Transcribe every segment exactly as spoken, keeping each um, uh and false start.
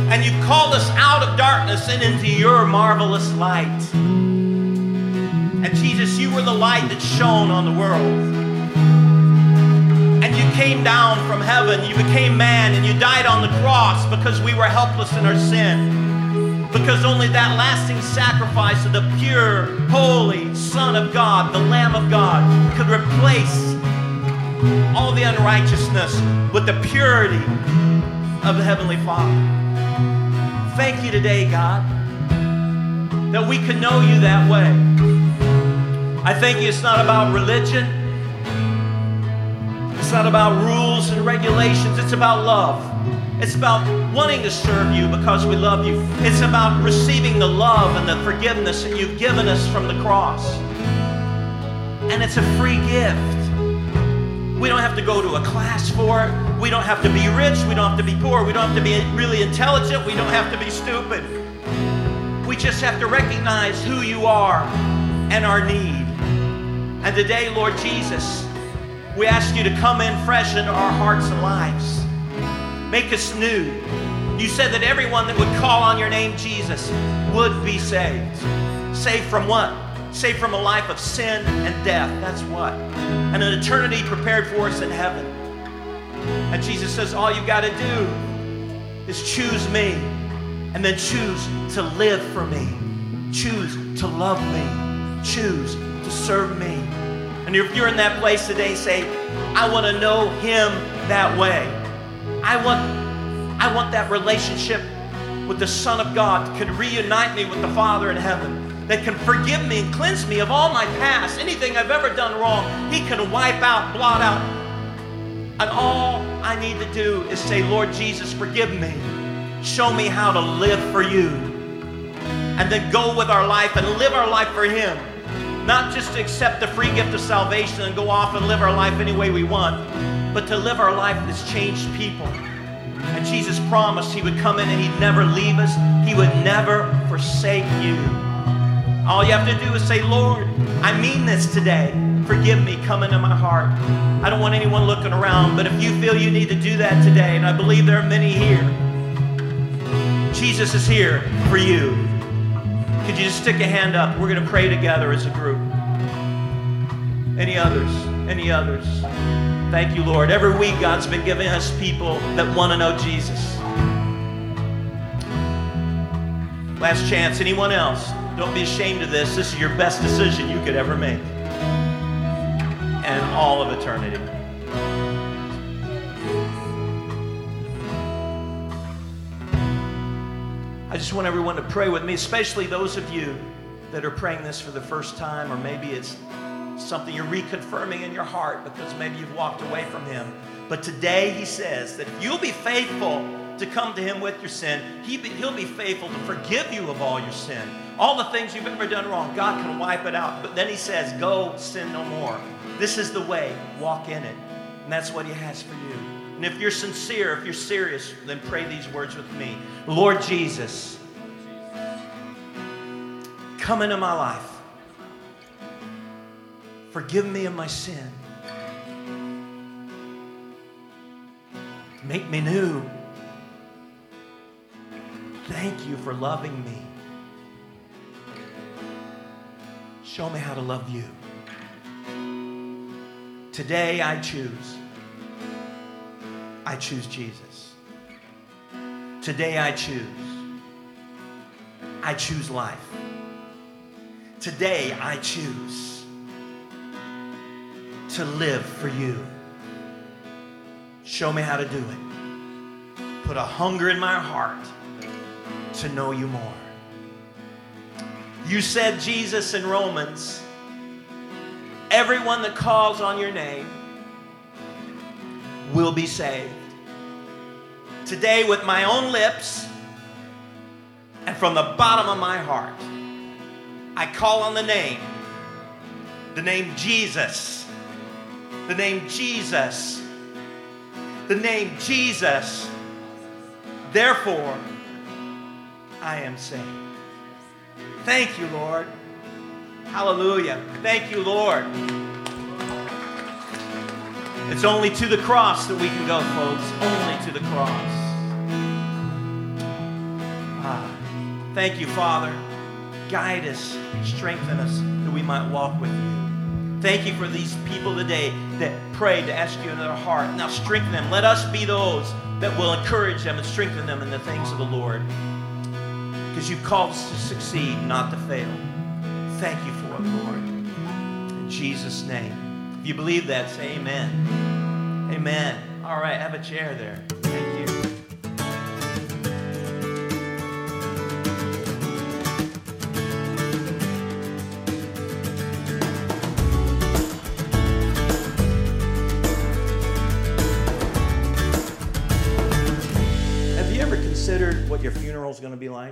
And you've called us out of darkness and into your marvelous light. And Jesus, you were the light that shone on the world. And you came down from heaven, you became man, and you died on the cross because we were helpless in our sin. Because only that lasting sacrifice of the pure, holy Son of God, the Lamb of God, could replace all the unrighteousness with the purity of the Heavenly Father. Thank you today, God, that we can know you that way. I thank you it's not about religion. It's not about rules and regulations. It's about love. It's about wanting to serve you because we love you. It's about receiving the love and the forgiveness that you've given us from the cross. And it's a free gift. We don't have to go to a class for it. We don't have to be rich. We don't have to be poor. We don't have to be really intelligent. We don't have to be stupid. We just have to recognize who you are and our need. And today, Lord Jesus, we ask you to come in fresh into our hearts and lives. Make us new. You said that everyone that would call on your name, Jesus, would be saved. Saved from what? Saved from a life of sin and death. That's what. And an eternity prepared for us in heaven. And Jesus says, all you've got to do is choose me. And then choose to live for me. Choose to love me. Choose to serve me. And if you're in that place today, say, I want to know him that way. I want, I want that relationship with the Son of God that can reunite me with the Father in heaven, that can forgive me and cleanse me of all my past, anything I've ever done wrong. He can wipe out, blot out. And all I need to do is say, Lord Jesus, forgive me. Show me how to live for you. And then go with our life and live our life for him. Not just to accept the free gift of salvation and go off and live our life any way we want, but to live our life as changed people. And Jesus promised he would come in and he'd never leave us. He would never forsake you. All you have to do is say, Lord, I mean this today. Forgive me, come into my heart. I don't want anyone looking around, but if you feel you need to do that today, and I believe there are many here, Jesus is here for you. Could you just stick a hand up? We're going to pray together as a group. Any others? Any others? Thank you, Lord. Every week, God's been giving us people that want to know Jesus. Last chance. Anyone else? Don't be ashamed of this. This is your best decision you could ever make. And all of eternity. I just want everyone to pray with me, especially those of you that are praying this for the first time, or maybe it's something you're reconfirming in your heart because maybe you've walked away from him. But today he says that if you'll be faithful to come to him with your sin, he be, he'll be faithful to forgive you of all your sin. All the things you've ever done wrong, God can wipe it out. But then he says, go sin no more. This is the way. Walk in it. And that's what he has for you. And if you're sincere, if you're serious, then pray these words with me. Lord Jesus, come into my life. Forgive me of my sin. Make me new. Thank you for loving me. Show me how to love you. Today I choose. I choose Jesus. Today I choose. I choose life. Today I choose to live for you. Show me how to do it. Put a hunger in my heart to know you more. You said, Jesus, in Romans, everyone that calls on your name will be saved. Today, with my own lips and from the bottom of my heart, I call on the name, the name Jesus, the name Jesus, the name Jesus. Therefore, I am saved. Thank you, Lord. Hallelujah. Thank you, Lord. It's only to the cross that we can go, folks. Only to the cross. Thank you, Father. Guide us, strengthen us, that we might walk with you. Thank you for these people today that prayed to ask you in their heart. Now strengthen them. Let us be those that will encourage them and strengthen them in the things of the Lord. Because you've called us to succeed, not to fail. Thank you for it, Lord. In Jesus' name. If you believe that, say amen. Amen. All right, have a chair there. Thank you. Considered what your funeral is going to be like?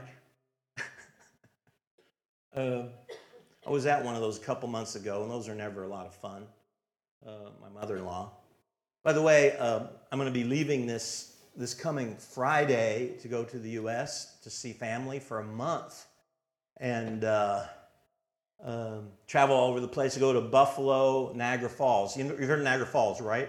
uh, I was at one of those a couple months ago, and those are never a lot of fun. Uh, my mother-in-law. By the way, uh, I'm going to be leaving this this coming Friday to go to the U S to see family for a month, and uh, um, travel all over the place to go to Buffalo, Niagara Falls. You know, you've heard of Niagara Falls, right?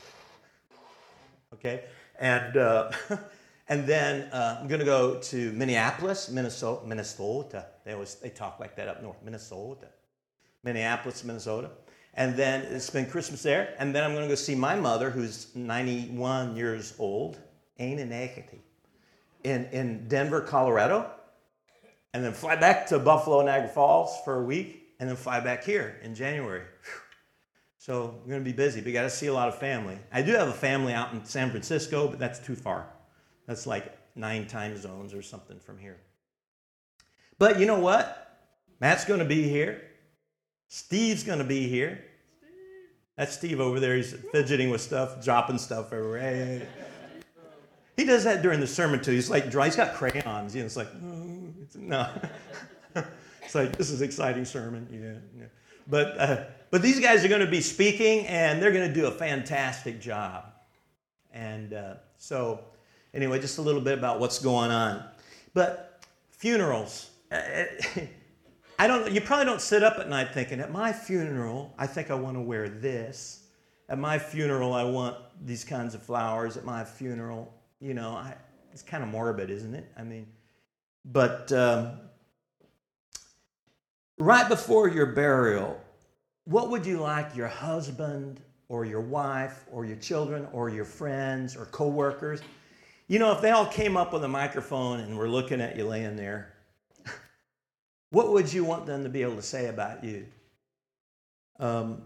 Okay, and. Uh, And then uh, I'm going to go to Minneapolis, Minnesota, Minnesota. They always they talk like that up north, Minnesota, Minneapolis, Minnesota. And then it's been Christmas there. And then I'm going to go see my mother, who's ninety-one years old, Anna Nakety, in in Denver, Colorado. And then fly back to Buffalo, Niagara Falls for a week, and then fly back here in January. Whew. So we're going to be busy. We got to see a lot of family. I do have a family out in San Francisco, but that's too far. That's like nine time zones or something from here. But you know what? Matt's going to be here. Steve's going to be here. That's Steve over there. He's fidgeting with stuff, dropping stuff everywhere. Hey, hey, hey. He does that during the sermon too. He's like, dry. He's got crayons. You know, it's like, oh, it's, no. It's like, this is an exciting sermon. Yeah, yeah. But uh, but these guys are going to be speaking, and they're going to do a fantastic job. And uh, so. Anyway, just a little bit about what's going on. But funerals, I don't. You probably don't sit up at night thinking, at my funeral, I think I want to wear this. At my funeral, I want these kinds of flowers. At my funeral, you know, I, it's kind of morbid, isn't it? I mean, but um, right before your burial, what would you like your husband or your wife or your children or your friends or coworkers? You know, if they all came up with a microphone and were looking at you laying there, what would you want them to be able to say about you? Um,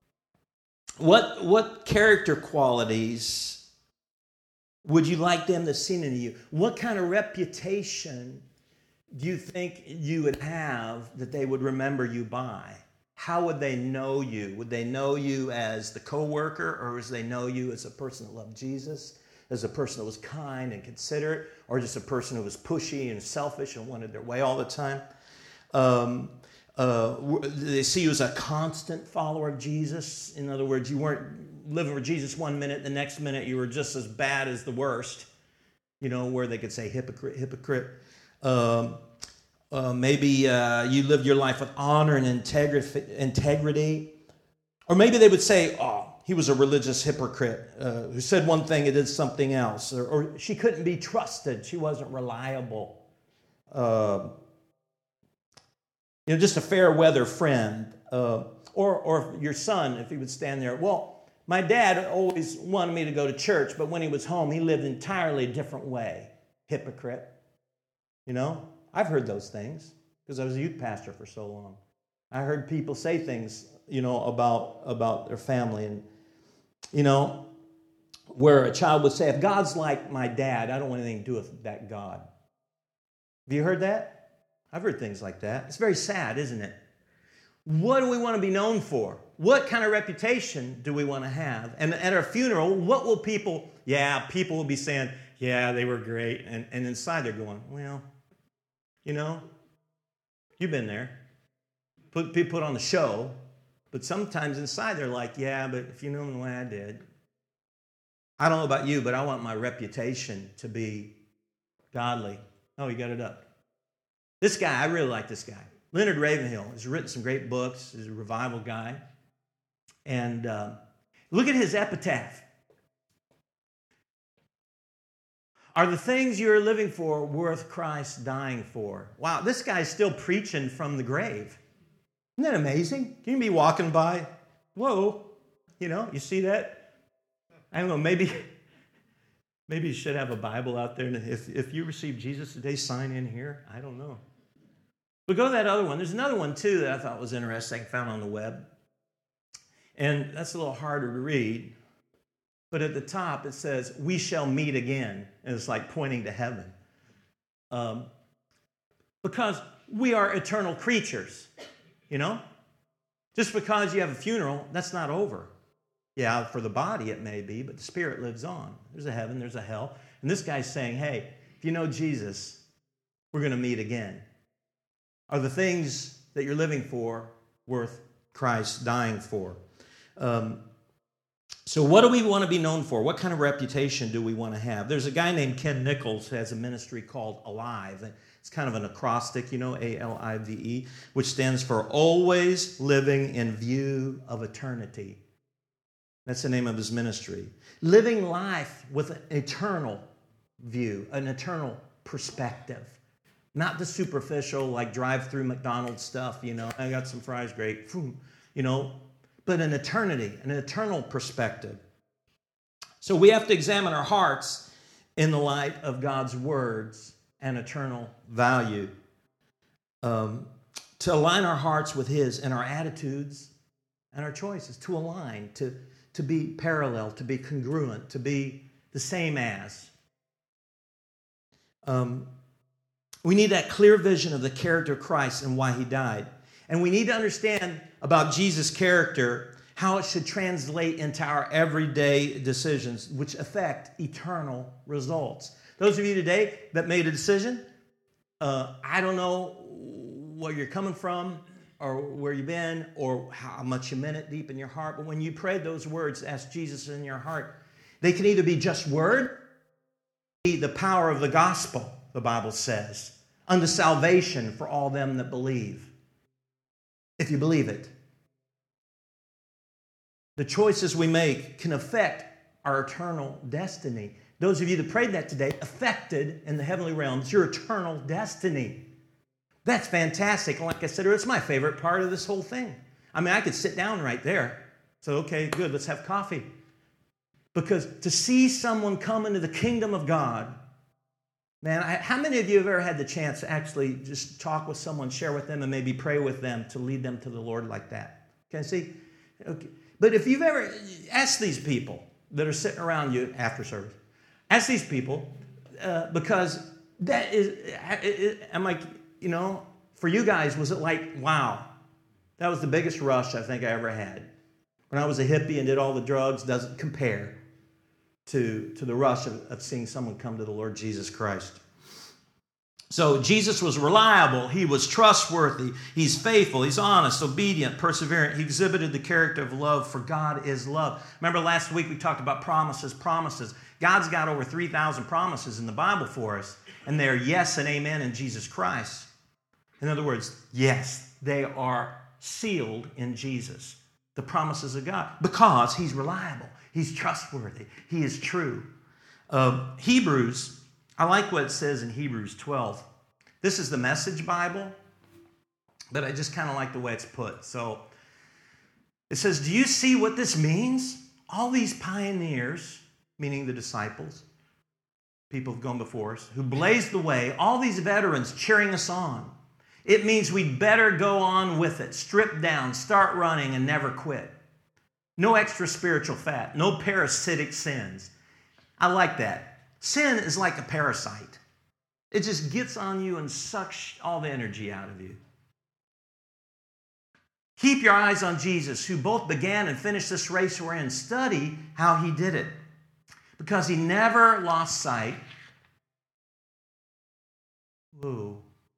what what character qualities would you like them to see in you? What kind of reputation do you think you would have that they would remember you by? How would they know you? Would they know you as the coworker, or would they know you as a person that loved Jesus? As a person that was kind and considerate, or just a person who was pushy and selfish and wanted their way all the time? Um, uh, they see you as a constant follower of Jesus. In other words, you weren't living for Jesus one minute, the next minute you were just as bad as the worst, you know, where they could say hypocrite, hypocrite. Um, uh, maybe uh, you lived your life with honor and integri- integrity. Or maybe they would say, oh, he was a religious hypocrite uh, who said one thing and did something else. Or, or she couldn't be trusted. She wasn't reliable. Uh, you know, just a fair weather friend. Uh, or, or your son, if he would stand there. Well, my dad always wanted me to go to church, but when he was home, he lived an entirely different way. Hypocrite. You know, I've heard those things because I was a youth pastor for so long. I heard people say things, you know, about, about their family. And you know, where a child would say, if God's like my dad, I don't want anything to do with that God. Have you heard that? I've heard things like that. It's very sad, isn't it? What do we want to be known for? What kind of reputation do we want to have? And at our funeral, what will people, yeah, people will be saying, yeah, they were great. And, and inside they're going, well, you know, you've been there. Put, people put on the show. But sometimes inside they're like, yeah, but if you knew the way I did. I don't know about you, but I want my reputation to be godly. Oh, you got it up. This guy, I really like this guy. Leonard Ravenhill has written some great books. He's a revival guy. And uh, look at his epitaph. Are the things you're living for worth Christ dying for? Wow, this guy's still preaching from the grave. Isn't that amazing? Can you be walking by? Whoa, you know, you see that? I don't know, maybe, maybe you should have a Bible out there. And if, if you receive Jesus today, sign in here. I don't know. But go to that other one. There's another one, too, that I thought was interesting, found on the web. And that's a little harder to read. But at the top, it says, we shall meet again. And it's like pointing to heaven. Um, because we are eternal creatures, you know? Just because you have a funeral, that's not over. Yeah, for the body it may be, but the spirit lives on. There's a heaven, there's a hell. And this guy's saying, hey, if you know Jesus, we're going to meet again. Are the things that you're living for worth Christ dying for? Um, so what do we want to be known for? What kind of reputation do we want to have? There's a guy named Ken Nichols who has a ministry called Alive. It's kind of an acrostic, you know, A L I V E, which stands for Always Living in View of Eternity. That's the name of his ministry. Living life with an eternal view, an eternal perspective. Not the superficial, like drive-through McDonald's stuff, you know, I got some fries, great, you know, but an eternity, an eternal perspective. So we have to examine our hearts in the light of God's words and eternal value. Um, to align our hearts with His and our attitudes and our choices, to align, to, to be parallel, to be congruent, to be the same as. Um, we need that clear vision of the character of Christ and why He died. And we need to understand about Jesus' character, how it should translate into our everyday decisions, which affect eternal results. Those of you today that made a decision, uh, I don't know where you're coming from or where you've been or how much you meant it deep in your heart, but when you prayed those words, ask Jesus in your heart, they can either be just word, the power of the gospel, the Bible says, unto salvation for all them that believe. If you believe it. The choices we make can affect our eternal destiny. Those of you that prayed that today, affected in the heavenly realms, your eternal destiny. That's fantastic. Like I said, it's my favorite part of this whole thing. I mean, I could sit down right there. So, okay, good, let's have coffee. Because to see someone come into the kingdom of God, man, I, how many of you have ever had the chance to actually just talk with someone, share with them, and maybe pray with them to lead them to the Lord like that? Can I see? Okay. But if you've ever asked these people that are sitting around you after service, ask these people, uh, because that is, it, it, I'm like, you know, for you guys, was it like, wow, that was the biggest rush I think I ever had. When I was a hippie and did all the drugs, doesn't compare to, to the rush of, of seeing someone come to the Lord Jesus Christ. So Jesus was reliable. He was trustworthy. He's faithful. He's honest, obedient, perseverant. He exhibited the character of love, for God is love. Remember last week we talked about promises, promises. God's got over three thousand promises in the Bible for us, and they're yes and amen in Jesus Christ. In other words, yes, they are sealed in Jesus, the promises of God, because He's reliable. He's trustworthy. He is true. Uh, Hebrews, I like what it says in Hebrews twelve. This is the Message Bible, but I just kind of like the way it's put. So it says, do you see what this means? All these pioneers, meaning the disciples, people who've gone before us, who blazed the way, all these veterans cheering us on. It means we'd better go on with it, strip down, start running, and never quit. No extra spiritual fat, no parasitic sins. I like that. Sin is like a parasite. It just gets on you and sucks all the energy out of you. Keep your eyes on Jesus, who both began and finished this race we're in. Study how He did it, because He never lost sight. Whoa.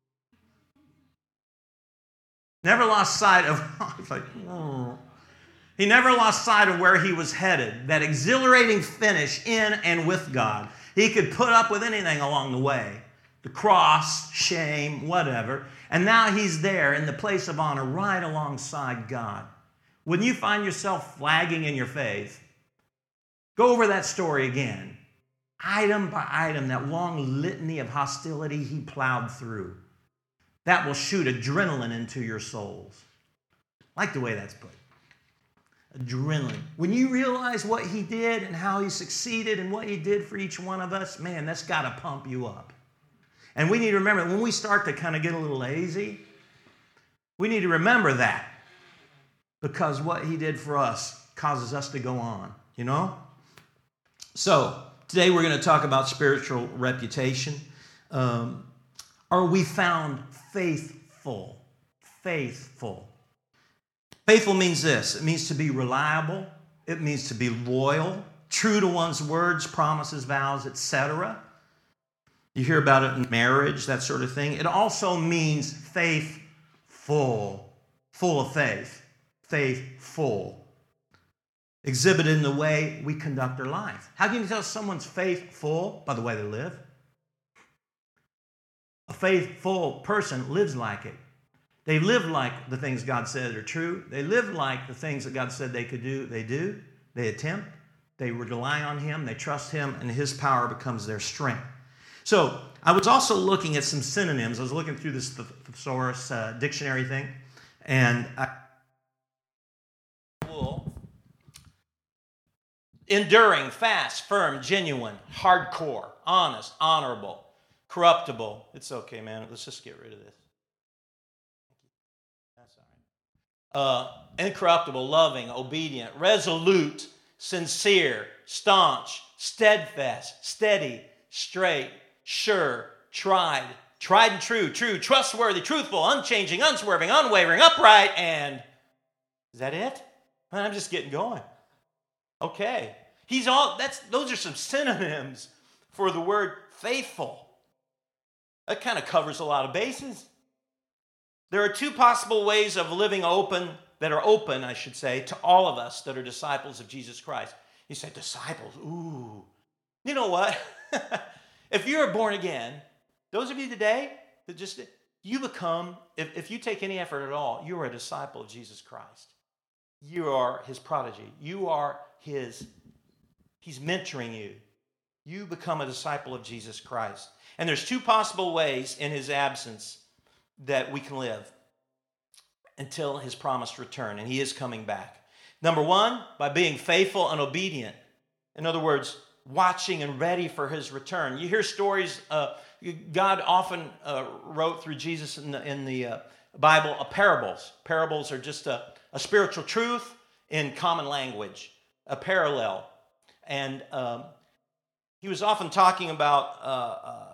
Never lost sight of, it's like, oh. He never lost sight of where He was headed, that exhilarating finish in and with God. He could put up with anything along the way, the cross, shame, whatever, and now He's there in the place of honor right alongside God. When you find yourself flagging in your faith, go over that story again. item by item, that long litany of hostility he plowed through. That will shoot adrenaline into your souls. I like the way that's put. Adrenaline. When you realize what he did and how he succeeded and what he did for each one of us, man, that's got to pump you up. And we need to remember, when we start to kind of get a little lazy, we need to remember that. Because what he did for us causes us to go on, you know? So, today we're going to talk about spiritual reputation. Um, are we found faithful? Faithful. Faithful means this. It means to be reliable. It means to be loyal, true to one's words, promises, vows, et cetera. You hear about it in marriage, that sort of thing. It also means faithful, full of faith, faithful, exhibited in the way we conduct our life. How can you tell someone's faithful? By the way they live. A faithful person lives like it. They live like the things God said are true. They live like the things that God said they could do, they do. They attempt. They rely on him. They trust him, and his power becomes their strength. So I was also looking at some synonyms. I was looking through this thesaurus uh, dictionary thing, and I... enduring, fast, firm, genuine, hardcore, honest, honorable, corruptible. It's okay, man. Let's just get rid of this. That's all right. Uh, incorruptible, loving, obedient, resolute, sincere, staunch, steadfast, steady, straight, sure, tried, tried and true, true, trustworthy, truthful, unchanging, unswerving, unwavering, upright, and is that it? I'm just getting going. Okay. He's all that's those are some synonyms for the word faithful. That kind of covers a lot of bases. There are two possible ways of living open, that are open, I should say, to all of us that are disciples of Jesus Christ. You say, disciples, ooh. You know what? If you're born again, those of you today that just, you become, if, if you take any effort at all, you are a disciple of Jesus Christ. You are his prodigy. You are his, he's mentoring you. You become a disciple of Jesus Christ. And there's two possible ways in his absence that we can live until his promised return, and he is coming back. Number one, by being faithful and obedient. In other words, watching and ready for his return. You hear stories, uh, God often uh, wrote through Jesus in the, in the uh, Bible uh, parables. Parables are just a, a spiritual truth in common language, a parallel. And um, he was often talking about uh, uh,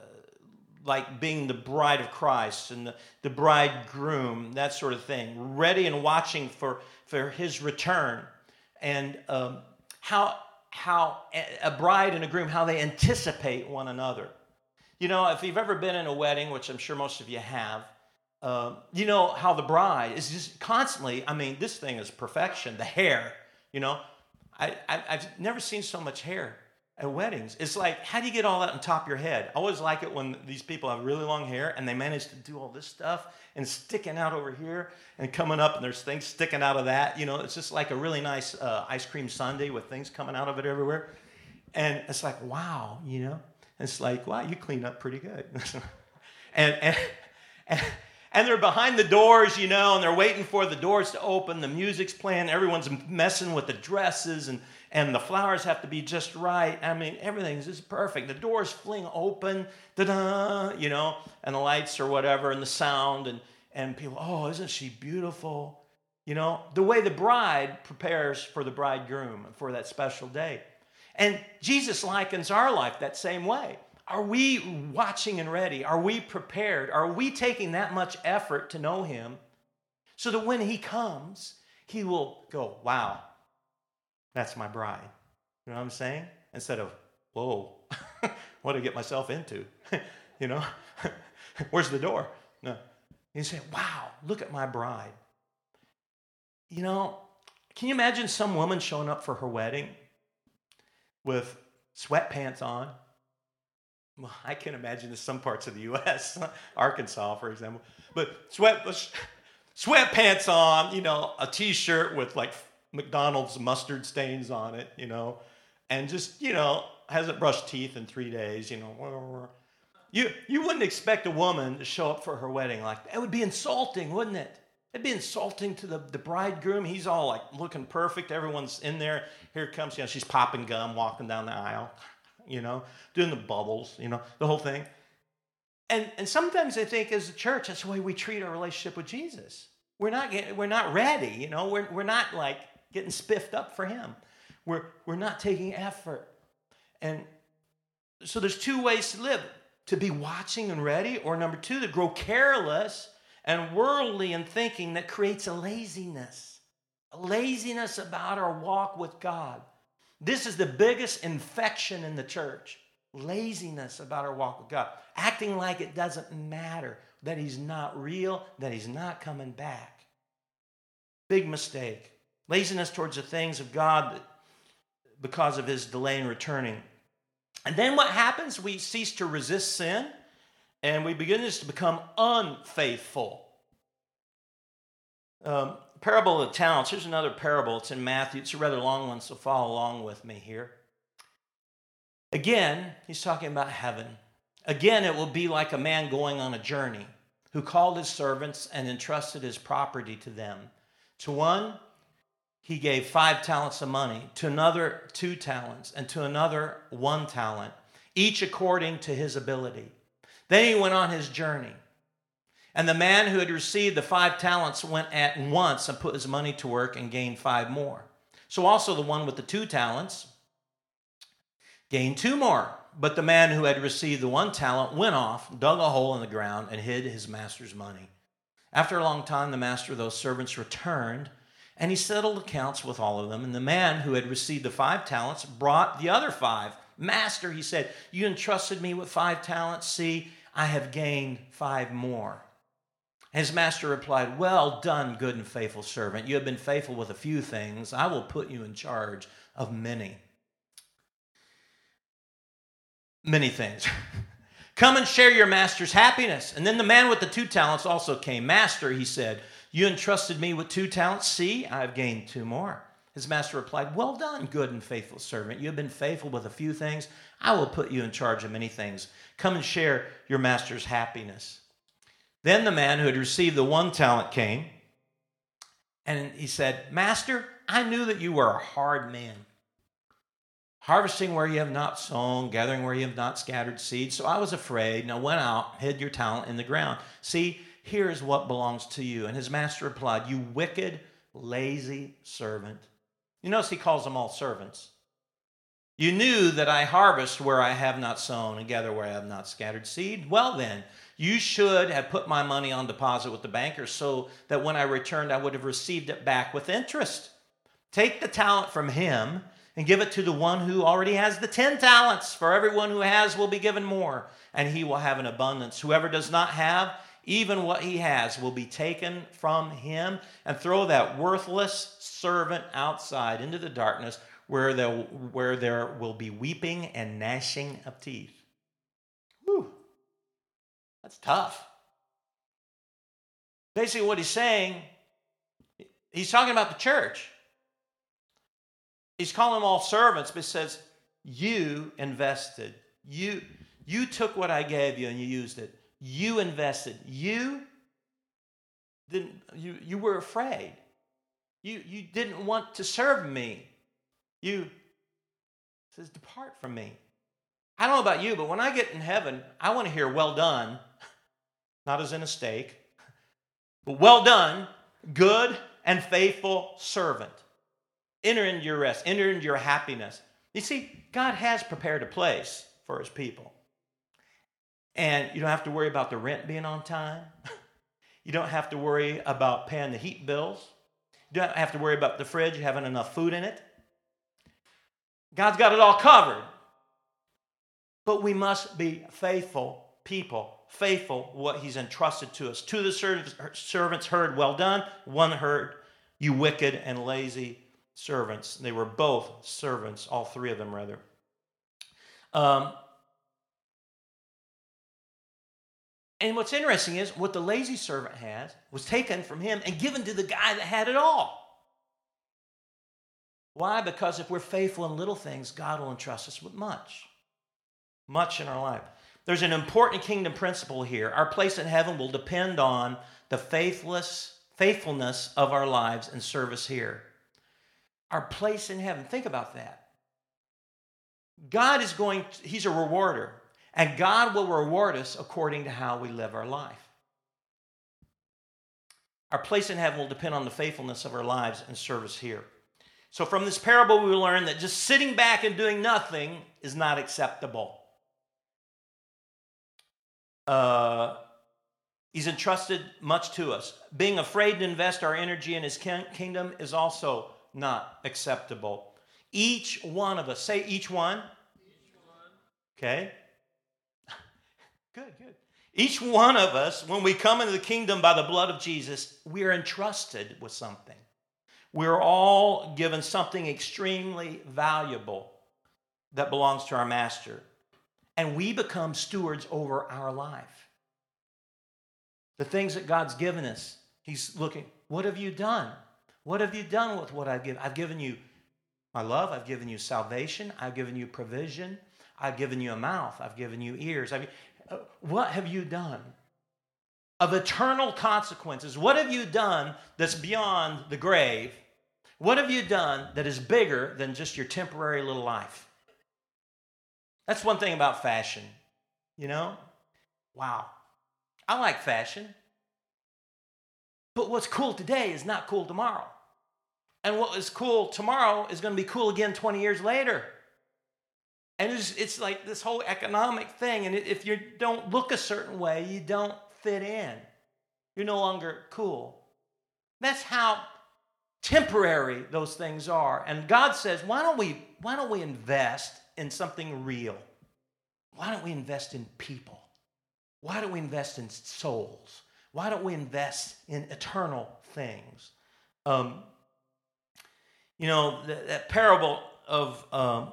like being the bride of Christ and the, the bridegroom, that sort of thing, ready and watching for, for his return. And um, how, how a bride and a groom, how they anticipate one another. You know, if you've ever been in a wedding, which I'm sure most of you have, uh, you know how the bride is just constantly, I mean, this thing is perfection, the hair, you know. I, I, I've never seen so much hair at weddings. It's like, how do you get all that on top of your head? I always like it when these people have really long hair and they manage to do all this stuff and sticking out over here and coming up and there's things sticking out of that. You know, it's just like a really nice uh, ice cream sundae with things coming out of it everywhere. And it's like, wow, you know. It's like, wow, you clean up pretty good. and, and, and, and they're behind the doors, you know, and they're waiting for the doors to open. The music's playing. Everyone's messing with the dresses, and, and the flowers have to be just right. I mean, everything's just perfect. The doors fling open, da-da, you know, and the lights or whatever, and the sound, and, and people, oh, isn't she beautiful? You know, the way the bride prepares for the bridegroom for that special day. And Jesus likens our life that same way. Are we watching and ready? Are we prepared? Are we taking that much effort to know him so that when he comes, he will go, wow, that's my bride. You know what I'm saying? Instead of, whoa, what did I get myself into? You know, where's the door? No. You say, wow, look at my bride. You know, can you imagine some woman showing up for her wedding with sweatpants on? Well, I can imagine this some parts of the U S, Arkansas, for example. But sweat, sweatpants on, you know, a T-shirt with like McDonald's mustard stains on it, you know, and just, you know, hasn't brushed teeth in three days, you know. You, you wouldn't expect a woman to show up for her wedding like that. It would be insulting, wouldn't it? It'd be insulting to the, the bridegroom. He's all like looking perfect. Everyone's in there. Here comes, you know, she's popping gum, walking down the aisle, you know, doing the bubbles, you know, the whole thing. And and sometimes I think as a church, that's the way we treat our relationship with Jesus. We're not getting, we're not ready, you know. We're we're not like getting spiffed up for him. We're we're not taking effort. And so there's two ways to live: to be watching and ready, or number two, to grow careless and worldly in thinking that creates a laziness, a laziness about our walk with God. This is the biggest infection in the church. Laziness about our walk with God. Acting like it doesn't matter, that he's not real, that he's not coming back. Big mistake. Laziness towards the things of God because of his delay in returning. And then what happens? We cease to resist sin, and we begin to become unfaithful. Um, parable of the talents. Here's another parable. It's in Matthew. It's a rather long one, so follow along with me here. Again, he's talking about heaven. Again, it will be like a man going on a journey who called his servants and entrusted his property to them. To one, he gave five talents of money, to another, two talents, and to another, one talent, each according to his ability. Then he went on his journey. And the man who had received the five talents went at once and put his money to work and gained five more. So also the one with the two talents gained two more. But the man who had received the one talent went off, dug a hole in the ground, and hid his master's money. After a long time, the master of those servants returned, and he settled accounts with all of them. And the man who had received the five talents brought the other five. Master, he said, you entrusted me with five talents. See, I have gained five more. His master replied, well done, good and faithful servant. You have been faithful with a few things. I will put you in charge of many. Many things. Come and share your master's happiness. And then the man with the two talents also came. Master, he said, you entrusted me with two talents. See, I have gained two more. His master replied, well done, good and faithful servant. You have been faithful with a few things. I will put you in charge of many things. Come and share your master's happiness. Then the man who had received the one talent came, and he said, Master, I knew that you were a hard man, harvesting where you have not sown, gathering where you have not scattered seed. So I was afraid, and I went out, hid your talent in the ground. See, here is what belongs to you. And his master replied, you wicked, lazy servant. You notice he calls them all servants. You knew that I harvest where I have not sown and gather where I have not scattered seed. Well then, you should have put my money on deposit with the banker so that when I returned, I would have received it back with interest. Take the talent from him and give it to the one who already has the ten talents. For everyone who has will be given more, and he will have an abundance. Whoever does not have, even what he has will be taken from him. And throw that worthless servant outside into the darkness where there, where there will be weeping and gnashing of teeth. Whew. That's tough. Basically what he's saying, he's talking about the church. He's calling them all servants, but he says, you invested. You, you took what I gave you and you used it. You invested. You didn't, you, you were afraid. You, you didn't want to serve me. You, it says, depart from me. I don't know about you, but when I get in heaven, I want to hear well done, not as in a steak, but well done, good and faithful servant. Enter into your rest. Enter into your happiness. You see, God has prepared a place for his people. And you don't have to worry about the rent being on time. You don't have to worry about paying the heat bills. You don't have to worry about the fridge having enough food in it. God's got it all covered. But we must be faithful people, faithful what he's entrusted to us. Two of the servants heard, well done. One heard, you wicked and lazy servants. They were both servants, all three of them rather. Um, and what's interesting is what the lazy servant has was taken from him and given to the guy that had it all. Why? Because if we're faithful in little things, God will entrust us with much. Much in our life. There's an important kingdom principle here. Our place in heaven will depend on the faithless, faithfulness of our lives and service here. Our place in heaven. Think about that. God is going to, He's a rewarder. And God will reward us according to how we live our life. Our place in heaven will depend on the faithfulness of our lives and service here. So from this parable, we learn that just sitting back and doing nothing is not acceptable. Uh, he's entrusted much to us. Being afraid to invest our energy in His kingdom is also not acceptable. Each one of us, say each one. Each one. Okay. Good, good. Each one of us, when we come into the kingdom by the blood of Jesus, we are entrusted with something. We're all given something extremely valuable that belongs to our master. And we become stewards over our life. The things that God's given us, He's looking, what have you done? What have you done with what I've given? I've given you my love. I've given you salvation. I've given you provision. I've given you a mouth. I've given you ears. I've, uh, what have you done? Of eternal consequences. What have you done that's beyond the grave? What have you done that is bigger than just your temporary little life? That's one thing about fashion, you know? Wow. I like fashion. But what's cool today is not cool tomorrow. And what is cool tomorrow is going to be cool again twenty years later. And it's, it's like this whole economic thing. And if you don't look a certain way, you don't fit in. You're no longer cool. That's how temporary those things are. And God says, why don't we, why don't we invest in something real? Why don't we invest in people? Why don't we invest in souls? Why don't we invest in eternal things? Um, you know, that, that parable of, um,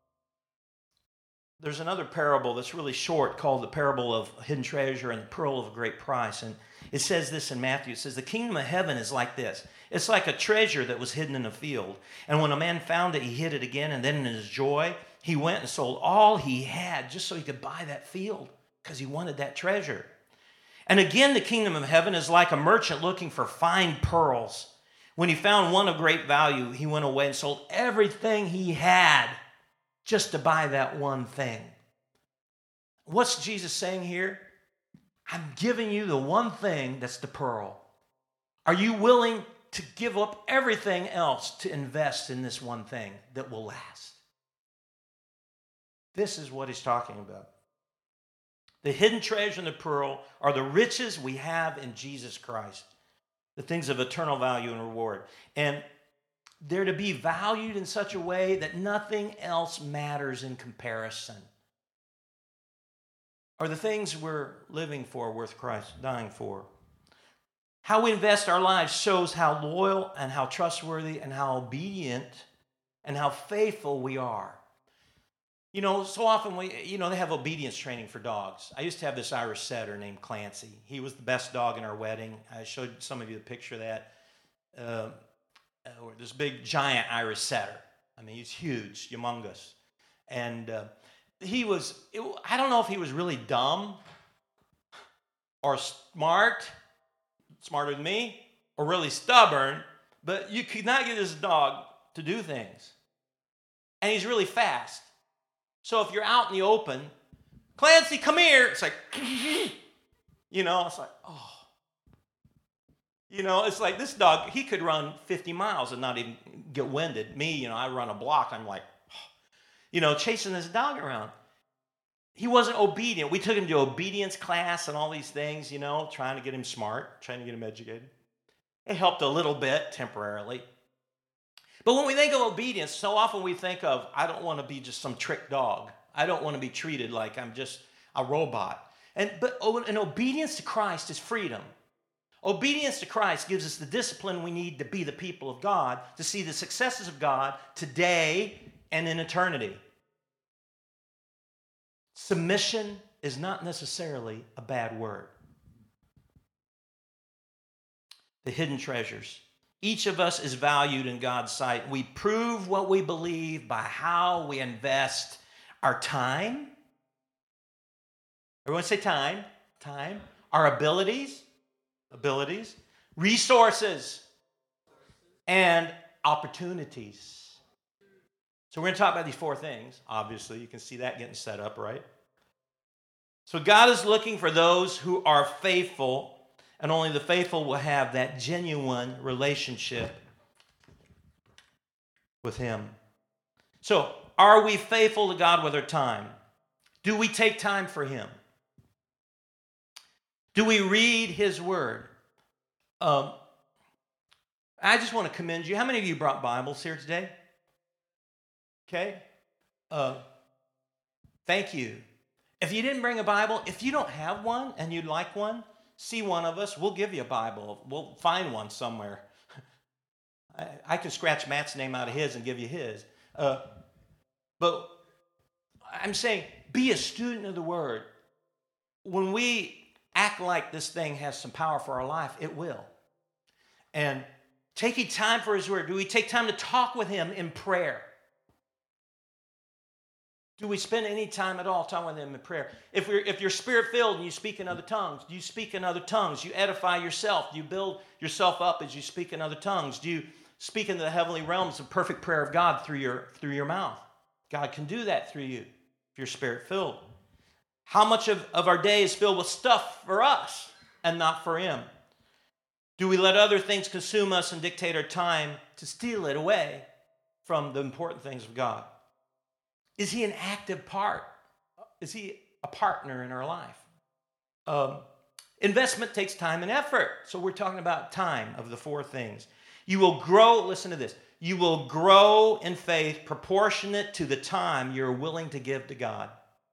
there's another parable that's really short called the parable of hidden treasure and the pearl of great price. And it says this in Matthew. It says, the kingdom of heaven is like this. It's like a treasure that was hidden in a field. And when a man found it, he hid it again. And then in his joy, he went and sold all he had just so he could buy that field because he wanted that treasure. And again, the kingdom of heaven is like a merchant looking for fine pearls. When he found one of great value, he went away and sold everything he had just to buy that one thing. What's Jesus saying here? I'm giving you the one thing that's the pearl. Are you willing to give up everything else to invest in this one thing that will last? This is what he's talking about. The hidden treasure and the pearl are the riches we have in Jesus Christ, the things of eternal value and reward. And they're to be valued in such a way that nothing else matters in comparison. Are the things we're living for worth Christ dying for? How we invest our lives shows how loyal and how trustworthy and how obedient and how faithful we are. You know, so often we, you know, they have obedience training for dogs. I used to have this Irish setter named Clancy. He was the best dog in our wedding. I showed some of you the picture of that. Uh, uh, this big, giant Irish setter. I mean, he's huge, humongous. And uh, he was, it, I don't know if he was really dumb or smart, smarter than me, or really stubborn, but you could not get this dog to do things. And he's really fast. So if you're out in the open, Clancy, come here. It's like, you know, it's like, oh. You know, it's like this dog, he could run fifty miles and not even get winded. Me, you know, I run a block. I'm like, oh. You know, chasing this dog around. He wasn't obedient. We took him to obedience class and all these things, you know, trying to get him smart, trying to get him educated. It helped a little bit temporarily. But when we think of obedience, so often we think of, I don't want to be just some trick dog. I don't want to be treated like I'm just a robot. And but an obedience to Christ is freedom. Obedience to Christ gives us the discipline we need to be the people of God, to see the successes of God today and in eternity. Submission is not necessarily a bad word. The hidden treasures. Each of us is valued in God's sight. We prove what we believe by how we invest our time. Everyone say time. Time. Our abilities. Abilities. Resources. And opportunities. So we're going to talk about these four things. Obviously, you can see that getting set up, right? So God is looking for those who are faithful, and only the faithful will have that genuine relationship with Him. So, are we faithful to God with our time? Do we take time for Him? Do we read His Word? Um, I just want to commend you. How many of you brought Bibles here today? Okay. Uh, thank you. If you didn't bring a Bible, if you don't have one and you'd like one, see one of us. We'll give you a Bible. We'll find one somewhere. I, I can scratch Matt's name out of his and give you his. Uh, but I'm saying, be a student of the Word. When we act like this thing has some power for our life, it will. And taking time for His Word. Do we take time to talk with Him in prayer? Do we spend any time at all talking with Him in prayer? If, we're, if you're Spirit-filled and you speak in other tongues, do you speak in other tongues? You edify yourself. Do you build yourself up as you speak in other tongues? Do you speak into the heavenly realms of perfect prayer of God through your, through your mouth? God can do that through you if you're Spirit-filled. How much of, of our day is filled with stuff for us and not for Him? Do we let other things consume us and dictate our time to steal it away from the important things of God? Is He an active part? Is He a partner in our life? Um, investment takes time and effort. So we're talking about time of the four things. You will grow, listen to this, you will grow in faith proportionate to the time you're willing to give to God.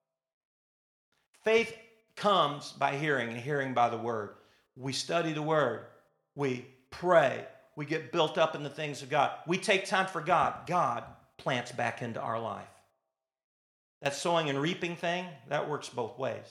Faith comes by hearing, and hearing by the Word. We study the Word. We pray. We get built up in the things of God. We take time for God. God plants back into our life. That sowing and reaping thing, that works both ways.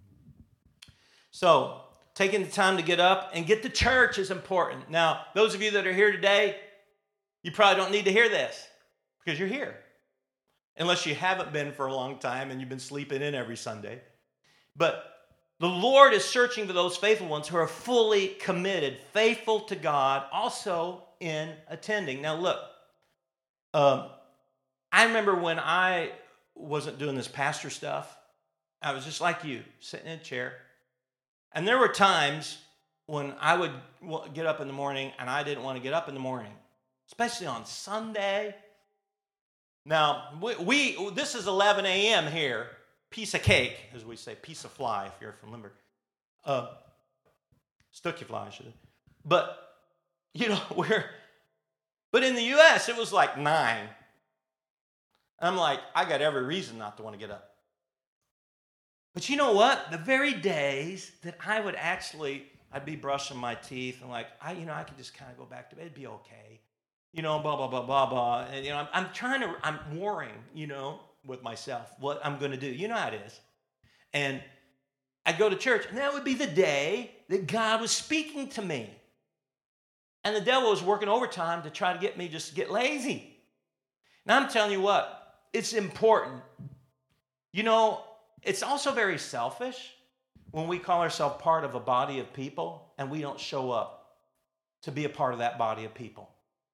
So, taking the time to get up and get to church is important. Now, those of you that are here today, you probably don't need to hear this because you're here. Unless you haven't been for a long time and you've been sleeping in every Sunday. But the Lord is searching for those faithful ones who are fully committed, faithful to God, also in attending. Now, look, um, I remember when I wasn't doing this pastor stuff. I was just like you, sitting in a chair. And there were times when I would get up in the morning and I didn't want to get up in the morning, especially on Sunday. Now, we, we this is eleven a.m. here, piece of cake, as we say, piece of fly if you're from Limburg. Uh, Stucky fly, I should have. But, you know, we're, but in the U S, it was like nine. I'm like, I got every reason not to want to get up. But you know what? The very days that I would actually, I'd be brushing my teeth and like, I, you know, I could just kind of go back to bed. It'd be okay. You know, blah, blah, blah, blah, blah. And, you know, I'm, I'm trying to, I'm warring, you know, with myself what I'm going to do. You know how it is. And I'd go to church, and that would be the day that God was speaking to me. And the devil was working overtime to try to get me just to get lazy. Now, I'm telling you what. It's important. You know, it's also very selfish when we call ourselves part of a body of people and we don't show up to be a part of that body of people.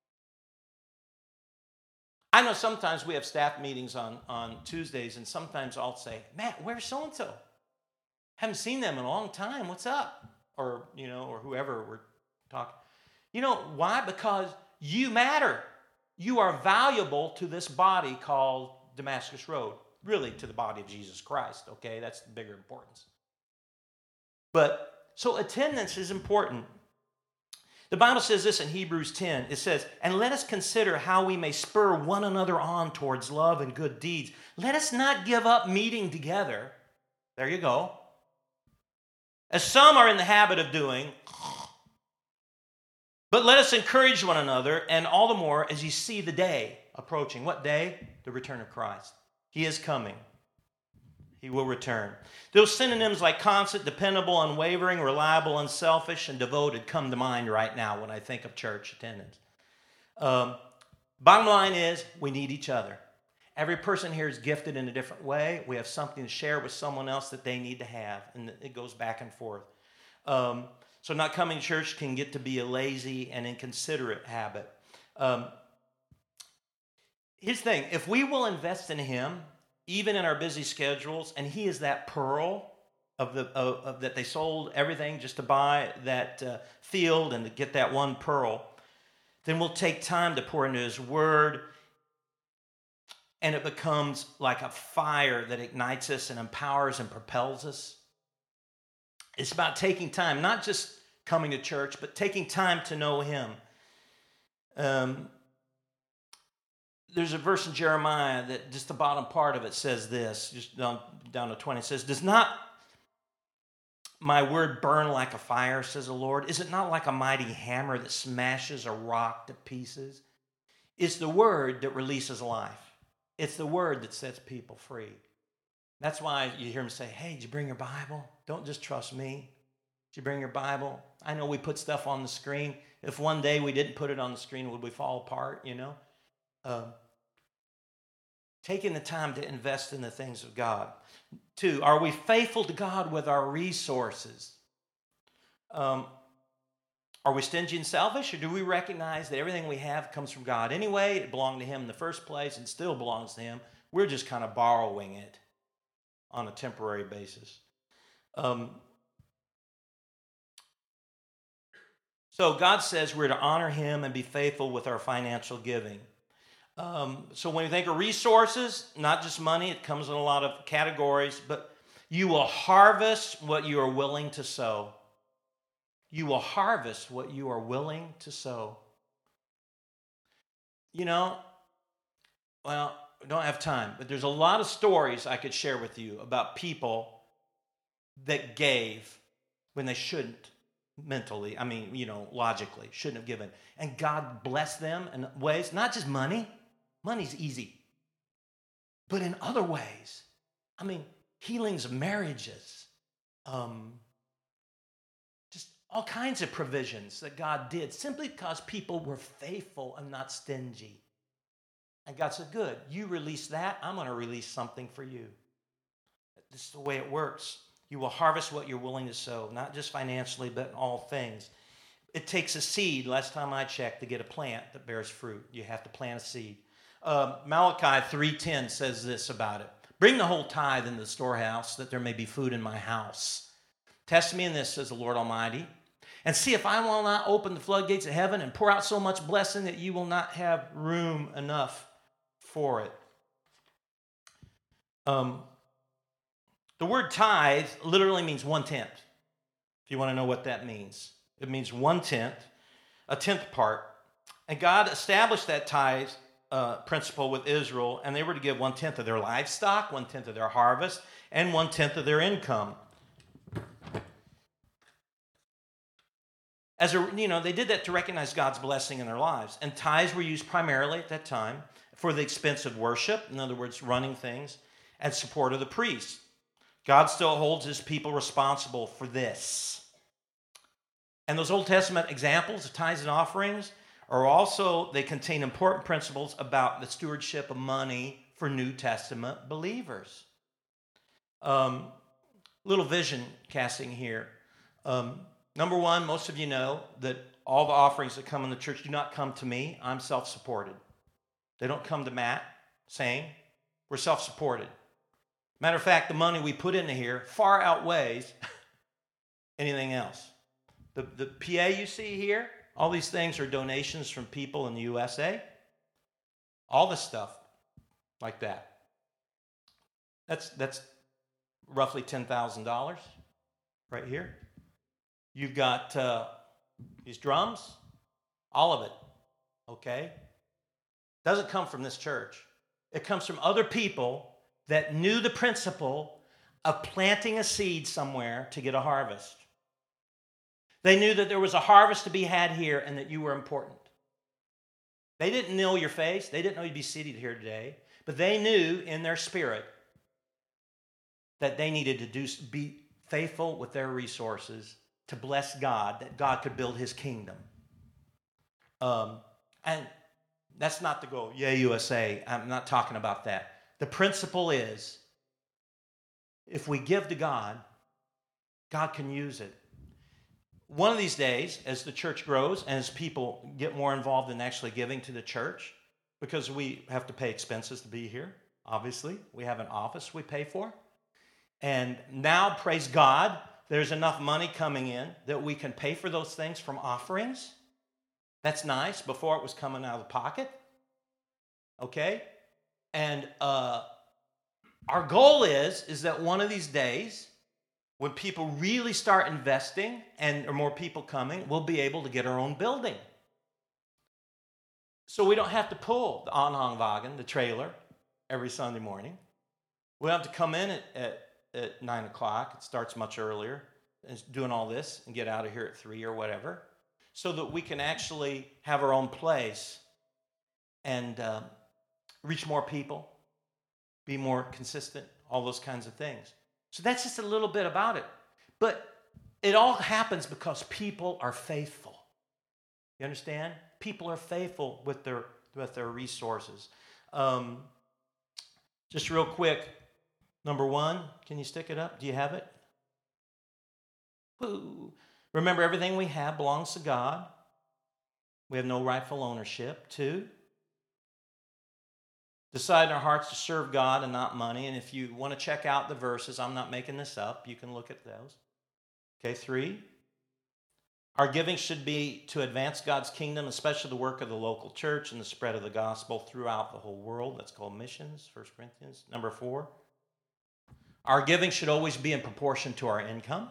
I know sometimes we have staff meetings on, on Tuesdays, and sometimes I'll say, Matt, where's so-and-so? Haven't seen them in a long time. What's up? Or, you know, or whoever we're talking. You know why? Because you matter. You are valuable to this body called Damascus Road. Really, to the body of Jesus Christ, okay? That's the bigger importance. But, so attendance is important. The Bible says this in Hebrews ten. It says, and let us consider how we may spur one another on towards love and good deeds. Let us not give up meeting together. There you go. As some are in the habit of doing, but let us encourage one another, and all the more as you see the day approaching. What day? The return of Christ. He is coming. He will return. Those synonyms like constant, dependable, unwavering, reliable, unselfish, and devoted come to mind right now when I think of church attendance. Um, bottom line is, we need each other. Every person here is gifted in a different way. We have something to share with someone else that they need to have, and it goes back and forth. Um, so not coming to church can get to be a lazy and inconsiderate habit. Um, here's the thing. If we will invest in Him, even in our busy schedules, and He is that pearl of the of, of that they sold everything just to buy that uh, field and to get that one pearl, then we'll take time to pour into His Word, and it becomes like a fire that ignites us and empowers and propels us. It's about taking time, not just coming to church, but taking time to know Him. Um, there's a verse in Jeremiah that just the bottom part of it says this, just down, down to twenty. It says, "Does not my word burn like a fire, says the Lord? Is it not like a mighty hammer that smashes a rock to pieces? It's the word that releases life. It's the word that sets people free." That's why you hear Him say, "Hey, did you bring your Bible? Don't just trust me. Did you bring your Bible? I know we put stuff on the screen. If one day we didn't put it on the screen, would we fall apart, you know?" Um, taking the time to invest in the things of God. Two, are we faithful to God with our resources? Um, are we stingy and selfish, or do we recognize that everything we have comes from God anyway? It belonged to Him in the first place and still belongs to Him. We're just kind of borrowing it on a temporary basis. Um, so God says we're to honor Him and be faithful with our financial giving. Um, so when you think of resources, not just money, it comes in a lot of categories, but you will harvest what you are willing to sow. You will harvest what you are willing to sow. You know, well, I don't have time, but there's a lot of stories I could share with you about people that gave when they shouldn't mentally, I mean, you know, logically, shouldn't have given. And God blessed them in ways, not just money. Money's easy. But in other ways, I mean, healings of marriages, um, just all kinds of provisions that God did simply because people were faithful and not stingy. And God said, good, you release that, I'm going to release something for you. This is the way it works. You will harvest what you're willing to sow, not just financially, but in all things. It takes a seed, last time I checked, to get a plant that bears fruit. You have to plant a seed. Uh, Malachi three ten says this about it. "Bring the whole tithe into the storehouse, that there may be food in my house. Test me in this, says the Lord Almighty, and see if I will not open the floodgates of heaven and pour out so much blessing that you will not have room enough for it." Um, the word tithe literally means one-tenth. If you want to know what that means. It means one-tenth, a tenth part. And God established that tithe uh, principle with Israel, and they were to give one-tenth of their livestock, one-tenth of their harvest, and one-tenth of their income. As a, you know, they did that to recognize God's blessing in their lives. And tithes were used primarily at that time for the expense of worship, in other words, running things, and support of the priests. God still holds His people responsible for this. And those Old Testament examples of tithes and offerings are also, they contain important principles about the stewardship of money for New Testament believers. Um, little vision casting here. Um, number one, most of you know that all the offerings that come in the church do not come to me. I'm self-supported. They don't come to Matt saying, we're self-supported. Matter of fact, the money we put into here far outweighs anything else. The, the P A you see here, all these things are donations from people in the U S A. All this stuff like that. That's, that's roughly ten thousand dollars right here. You've got uh, these drums, all of it, okay? Doesn't come from this church. It comes from other people that knew the principle of planting a seed somewhere to get a harvest. They knew that there was a harvest to be had here and that you were important. They didn't know your face. They didn't know you'd be seated here today. But they knew in their spirit that they needed to do be faithful with their resources to bless God, that God could build his kingdom. Um, and that's not to go, yeah, U S A. I'm not talking about that. The principle is, if we give to God, God can use it. One of these days, as the church grows and as people get more involved in actually giving to the church, because we have to pay expenses to be here, obviously. We have an office we pay for. And now, praise God, there's enough money coming in that we can pay for those things from offerings. That's nice. Before it was coming out of the pocket. Okay? And uh, our goal is, is that one of these days, when people really start investing and there are more people coming, we'll be able to get our own building. So we don't have to pull the Anhangwagen, the trailer, every Sunday morning. We have to come in at, at, at nine o'clock. It starts much earlier. And doing all this and get out of here at three or whatever, so that we can actually have our own place and uh, reach more people, be more consistent, all those kinds of things. So that's just a little bit about it. But it all happens because people are faithful. You understand? People are faithful with their with their resources. Um, just real quick, number one, can you stick it up? Do you have it? Woo. Remember, everything we have belongs to God. We have no rightful ownership. Two, decide in our hearts to serve God and not money. And if you want to check out the verses, I'm not making this up. You can look at those. Okay, three, our giving should be to advance God's kingdom, especially the work of the local church and the spread of the gospel throughout the whole world. That's called missions, First Corinthians. Number four, our giving should always be in proportion to our income.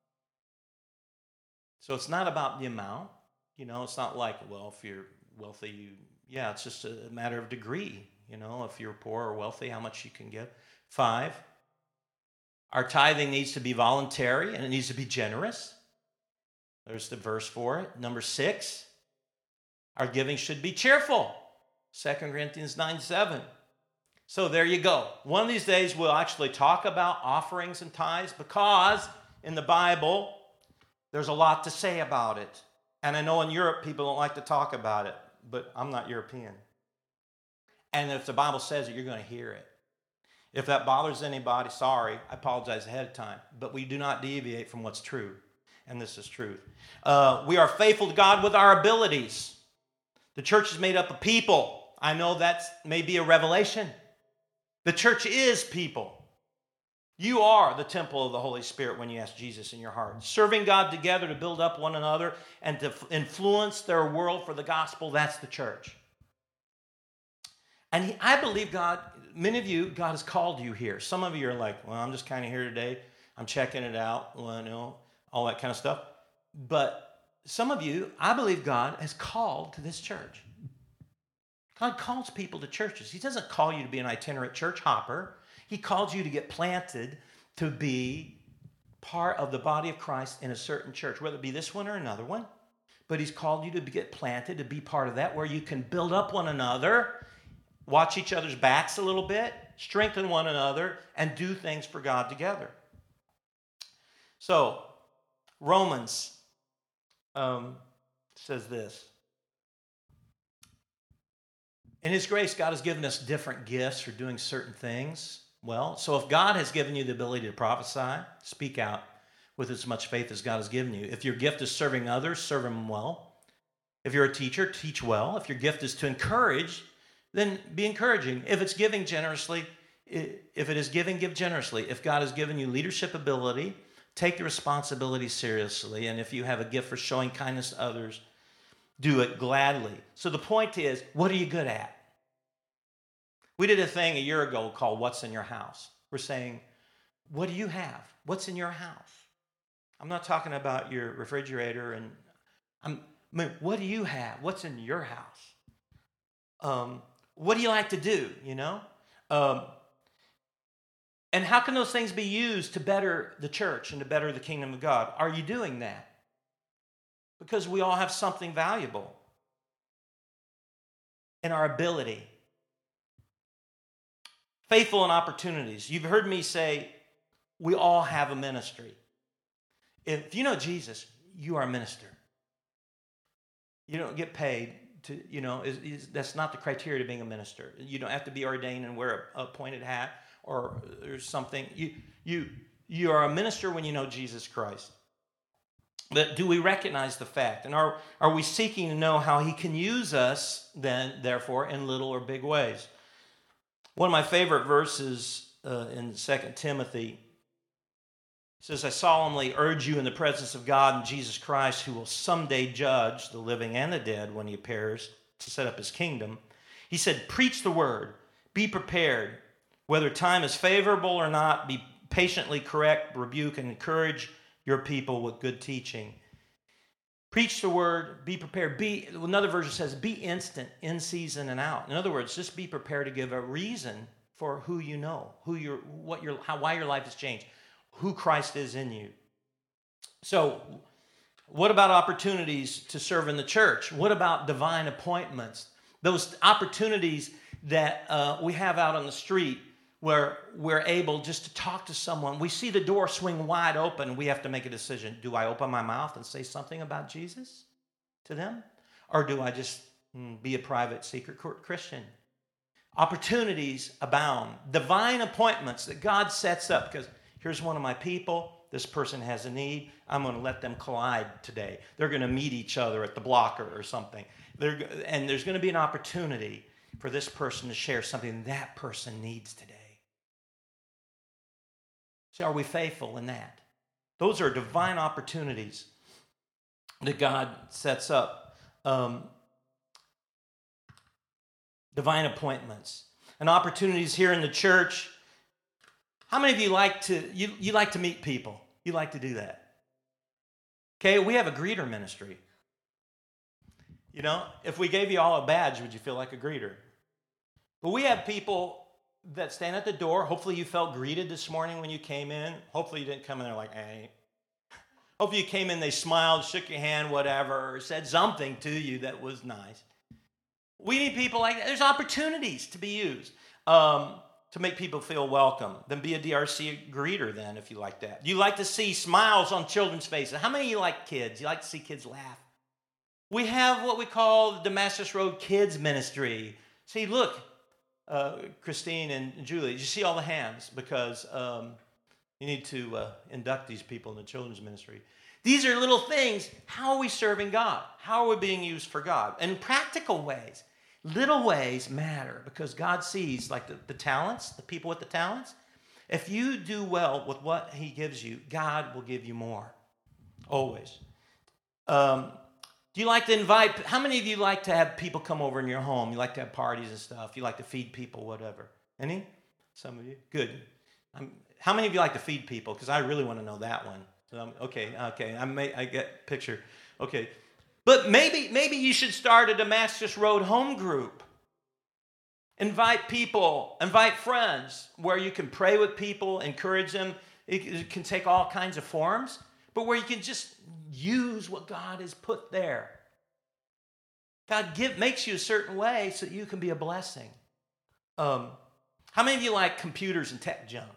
So it's not about the amount. You know, it's not like, well, if you're wealthy, you, yeah, it's just a matter of degree. You know, if you're poor or wealthy, how much you can give. Five, our tithing needs to be voluntary and it needs to be generous. There's the verse for it. Number six, our giving should be cheerful. Second Corinthians nine seven. So there you go. One of these days we'll actually talk about offerings and tithes, because in the Bible there's a lot to say about it. And I know in Europe people don't like to talk about it, but I'm not European. And if the Bible says it, you're going to hear it. If that bothers anybody, sorry, I apologize ahead of time. But we do not deviate from what's true. And this is truth. Uh, we are faithful to God with our abilities. The church is made up of people. I know that may be a revelation. The church is people. You are the temple of the Holy Spirit when you ask Jesus in your heart. Serving God together to build up one another and to influence their world for the gospel, that's the church. And he, I believe God, many of you, God has called you here. Some of you are like, well, I'm just kind of here today. I'm checking it out, well, you know, all that kind of stuff. But some of you, I believe God has called to this church. God calls people to churches. He doesn't call you to be an itinerant church hopper. He calls you to get planted, to be part of the body of Christ in a certain church, whether it be this one or another one. But he's called you to get planted, to be part of that, where you can build up one another, watch each other's backs a little bit, strengthen one another, and do things for God together. So, Romans um, says this. In his grace, God has given us different gifts for doing certain things. Well, so if God has given you the ability to prophesy, speak out with as much faith as God has given you. If your gift is serving others, serve them well. If you're a teacher, teach well. If your gift is to encourage, then be encouraging. If it's giving generously, if it is giving, give generously. If God has given you leadership ability, take the responsibility seriously. And if you have a gift for showing kindness to others, do it gladly. So the point is, what are you good at? We did a thing a year ago called What's in Your House? We're saying, what do you have? What's in your house? I'm not talking about your refrigerator. and I'm, I mean, what do you have? What's in your house? Um, what do you like to do, you know? Um, and how can those things be used to better the church and to better the kingdom of God? Are you doing that? Because we all have something valuable in our ability. Faithful in opportunities. You've heard me say we all have a ministry. If you know Jesus, you are a minister. You don't get paid to, you know, is, is, that's not the criteria to being a minister. You don't have to be ordained and wear a, a pointed hat or, or something. You, you, you are a minister when you know Jesus Christ. But do we recognize the fact? And are, are we seeking to know how he can use us then, therefore, in little or big ways? One of my favorite verses uh, in Second Timothy says, I solemnly urge you in the presence of God and Jesus Christ, who will someday judge the living and the dead when he appears to set up his kingdom. He said, preach the word, be prepared. Whether time is favorable or not, be patiently correct, rebuke, and encourage your people with good teaching. Preach the word, be prepared. Be, another version says, be instant, in season and out. In other words, just be prepared to give a reason for who you know, who you're, what your, how, why your life has changed, who Christ is in you. So, what about opportunities to serve in the church? What about divine appointments? Those opportunities that uh, we have out on the street where we're able just to talk to someone. We see the door swing wide open. We have to make a decision. Do I open my mouth and say something about Jesus to them? Or do I just mm, be a private, secret Christian? Opportunities abound. Divine appointments that God sets up. Because here's one of my people. This person has a need. I'm going to let them collide today. They're going to meet each other at the blocker or something. They're, and there's going to be an opportunity for this person to share something that person needs today. So are we faithful in that? Those are divine opportunities that God sets up. Um, divine appointments. And opportunities here in the church. How many of you like to, you, you like to meet people? You like to do that? Okay, we have a greeter ministry. You know, if we gave you all a badge, would you feel like a greeter? But we have people that stand at the door. Hopefully you felt greeted this morning when you came in. Hopefully you didn't come in there like, hey. Hopefully you came in, they smiled, shook your hand, whatever, or said something to you that was nice. We need people like that. There's opportunities to be used um, to make people feel welcome. Then be a D R C greeter then if you like that. You like to see smiles on children's faces. How many of you like kids? You like to see kids laugh? We have what we call the Damascus Road Kids Ministry. See, look, Uh, Christine and Julie, did you see all the hands? Because um, you need to uh, induct these people in the children's ministry. These are little things. How are we serving God? How are we being used for God? In practical ways, little ways matter because God sees, like the, the talents, the people with the talents. If you do well with what he gives you, God will give you more. Always. Um, Do you like to invite, how many of you like to have people come over in your home? You like to have parties and stuff. You like to feed people, whatever. Any? Some of you? Good. I'm, how many of you like to feed people? Because I really want to know that one. So I'm, okay, okay, I may, I get picture. Okay. But maybe, maybe you should start a Damascus Road home group. Invite people, invite friends where you can pray with people, encourage them. It, it can take all kinds of forms. But where you can just use what God has put there. God give, makes you a certain way so that you can be a blessing. Um, how many of you like computers and tech junk?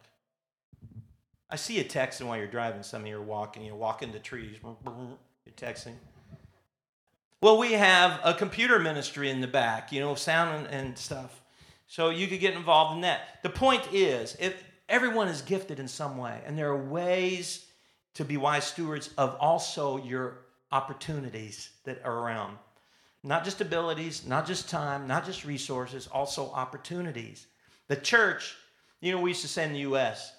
I see you texting while you're driving. Some of you are walking. You walk into trees. You're texting. Well, we have a computer ministry in the back, you know, sound and, and stuff. So you could get involved in that. The point is, if everyone is gifted in some way, and there are ways to be wise stewards of also your opportunities that are around. Not just abilities, not just time, not just resources, also opportunities. The church, you know, we used to say in the U S,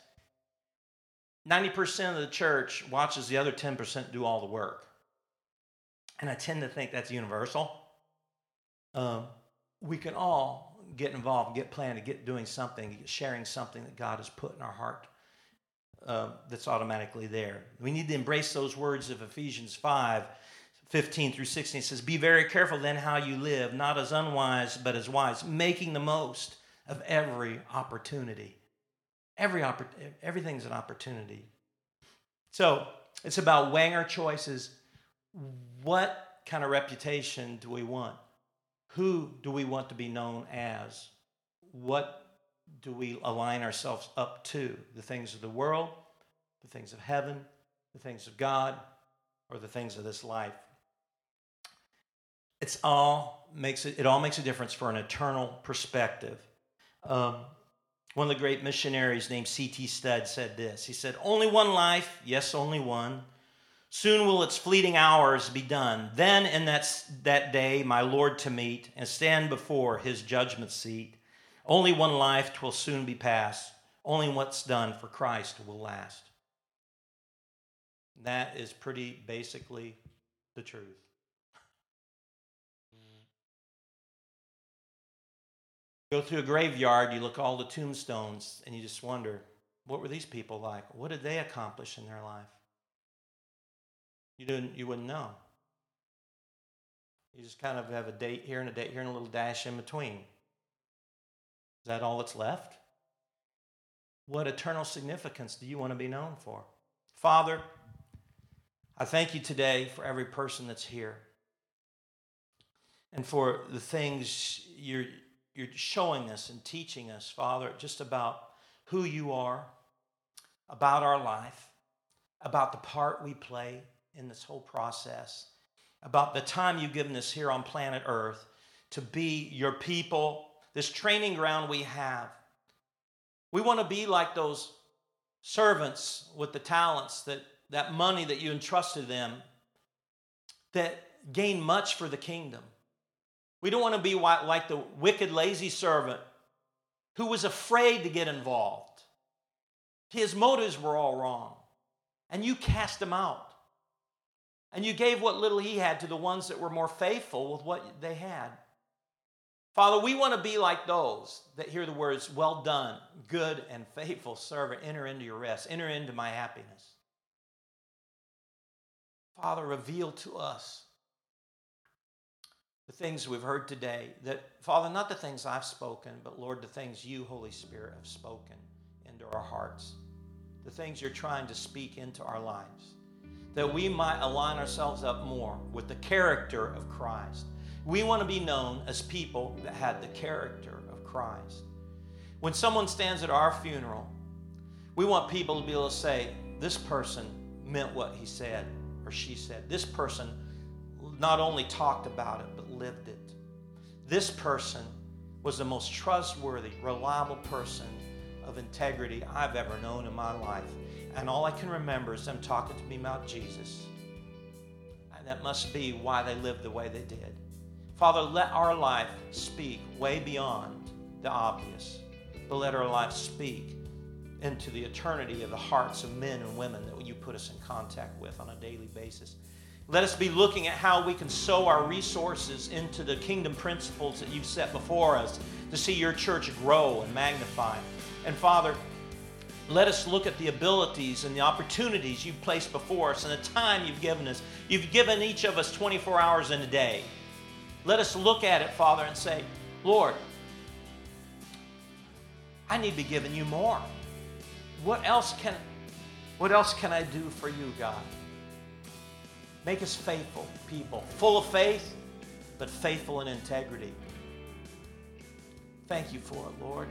ninety percent of the church watches the other ten percent do all the work. And I tend to think that's universal. Um, we can all get involved, get planted, get doing something, get sharing something that God has put in our heart. Uh, that's automatically there. We need to embrace those words of Ephesians five, fifteen through sixteen. It says, be very careful then how you live, not as unwise, but as wise, making the most of every opportunity. Every oppor- Everything's an opportunity. So it's about weighing our choices. What kind of reputation do we want? Who do we want to be known as? What do we align ourselves up to? The things of the world the things of heaven, the things of God, or the things of this life. It's all makes it, it all makes a difference for an eternal perspective. Um, one of the great missionaries named C T Studd said this. He said, "Only one life, yes, only one. Soon will its fleeting hours be done. Then in that, that day my Lord to meet and stand before his judgment seat. Only one life 'twill soon be past. Only what's done for Christ will last." That is pretty basically the truth. Go through a graveyard, you look at all the tombstones, and you just wonder, what were these people like? What did they accomplish in their life? You didn't, you wouldn't know. You just kind of have a date here and a date here and a little dash in between. Is that all that's left? What eternal significance do you want to be known for? Father, I thank you today for every person that's here and for the things you're, you're showing us and teaching us, Father, just about who you are, about our life, about the part we play in this whole process, about the time you've given us here on planet Earth to be your people, this training ground we have. We want to be like those servants with the talents, that, that money that you entrusted them, that gain much for the kingdom. We don't want to be like the wicked, lazy servant who was afraid to get involved. His motives were all wrong. And you cast him out. And you gave what little he had to the ones that were more faithful with what they had. Father, we want to be like those that hear the words, "Well done, good and faithful servant. Enter into your rest. Enter into my happiness." Father, reveal to us the things we've heard today. That, Father, not the things I've spoken, but Lord, the things you, Holy Spirit, have spoken into our hearts. The things you're trying to speak into our lives. That we might align ourselves up more with the character of Christ. We want to be known as people that had the character of Christ. When someone stands at our funeral, we want people to be able to say, this person meant what he said or she said. This person not only talked about it, but lived it. This person was the most trustworthy, reliable person of integrity I've ever known in my life. And all I can remember is them talking to me about Jesus. And that must be why they lived the way they did. Father, let our life speak way beyond the obvious, but let our life speak into the eternity of the hearts of men and women that you put us in contact with on a daily basis. Let us be looking at how we can sow our resources into the kingdom principles that you've set before us to see your church grow and magnify. And Father, let us look at the abilities and the opportunities you've placed before us and the time you've given us. You've given each of us twenty-four hours in a day. Let us look at it, Father, and say, Lord, I need to be giving you more. What else can, what else can I do for you, God? Make us faithful people, full of faith, but faithful in integrity. Thank you for it, Lord.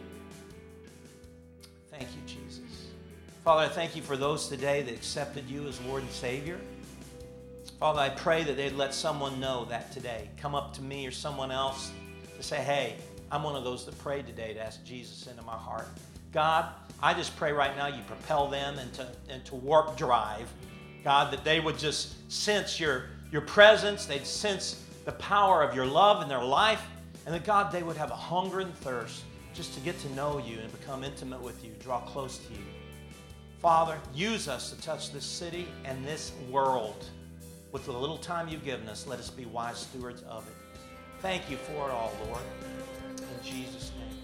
Thank you, Jesus. Father, I thank you for those today that accepted you as Lord and Savior. Father, I pray that they'd let someone know that today. Come up to me or someone else to say, hey, I'm one of those that prayed today to ask Jesus into my heart. God, I just pray right now you propel them into, into warp drive. God, that they would just sense your, your presence. They'd sense the power of your love in their life. And that, God, they would have a hunger and thirst just to get to know you and become intimate with you, draw close to you. Father, use us to touch this city and this world. With the little time you've given us, let us be wise stewards of it. Thank you for it all, Lord. In Jesus' name.